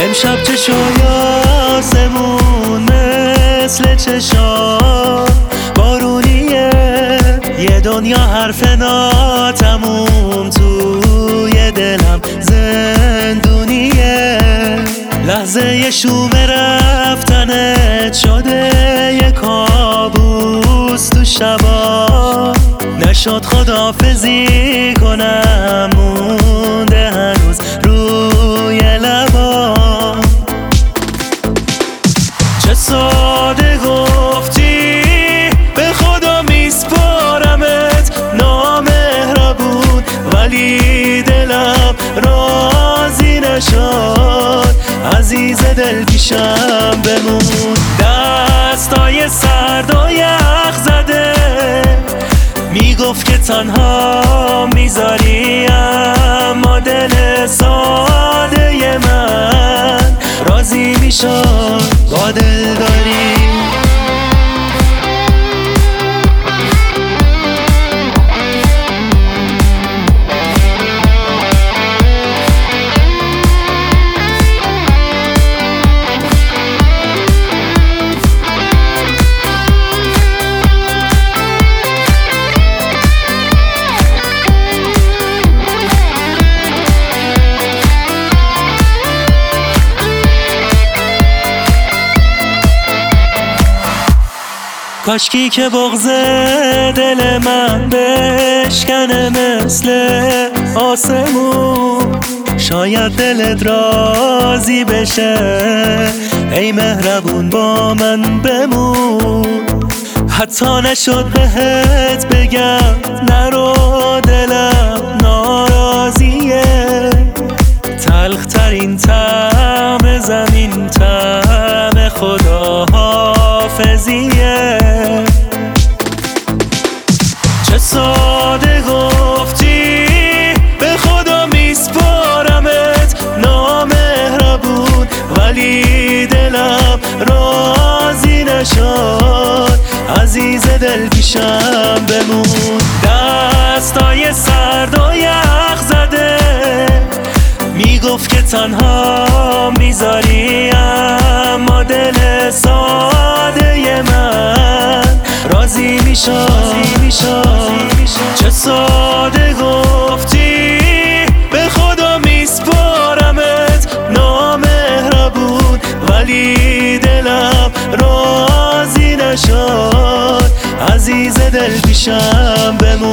امشب چشای آسمون مثل چشا بارونیه، یه دنیا حرف ناتموم توی دلم زندونیه. لحظه شوم رفتنت شده یه کابوس تو شبا، نشد خداحافظی کنم مونده هنوز روی لبا. چه ساده گفتی به خدا میسپارمت نامهربون، ولی دلم راضی نشد عزیز دل پیشم بمون. دستای سرد و یخ زده میگفت که تنها میذاری، اما دل ساده من راضی میشد با دل داری. کاشکی که بغض دل من بشکنه مثل آسمون، شاید دلت راضی بشه ای مهربون با من بمون. حتی نشد بهت بگم نرو، دلم ناراضیه. تلخ ترین طعم زمین طعم خداحافظیه. چه ساده گفتی به خدا میسپارمت نامهربون، ولی دلم راضی نشد عزیز دل پیشم بمون. دستای سرد و یخ زده میگفت که تنها میذاری، اما دل ساده من راضی میشد. چه ساده گفتی به خدا میسپارمت نامهربون، ولی دلم راضی نشد عزیز دل پیشم بمون.